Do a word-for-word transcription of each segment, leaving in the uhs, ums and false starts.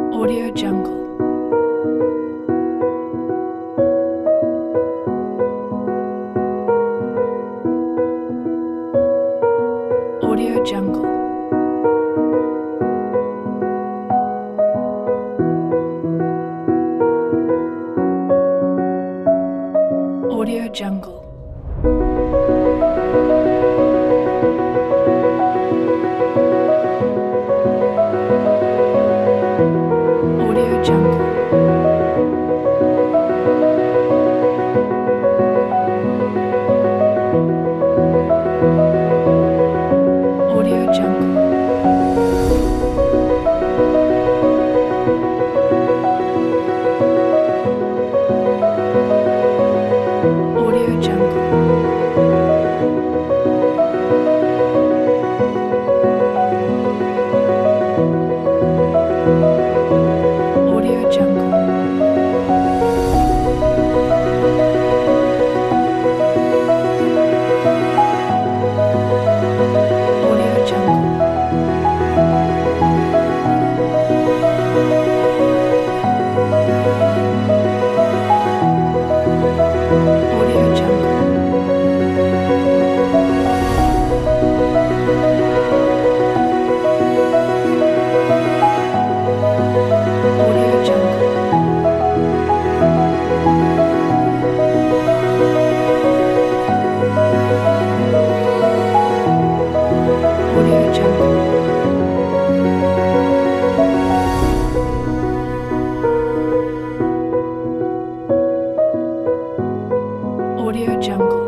Audio Jungle. Audio Jungle. Audio Jungle. Audio Jungle. Audio Jungle. Audio Jungle. Audio Jungle. Audio Jungle. Audio Jungle. Audio Jungle. Audio Jungle. Audio Jungle.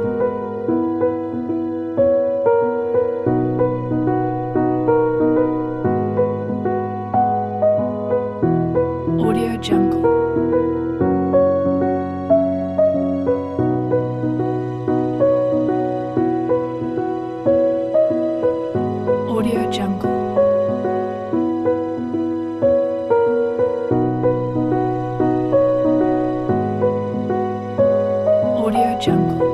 Audio Jungle. Audio Jungle. Audio Jungle.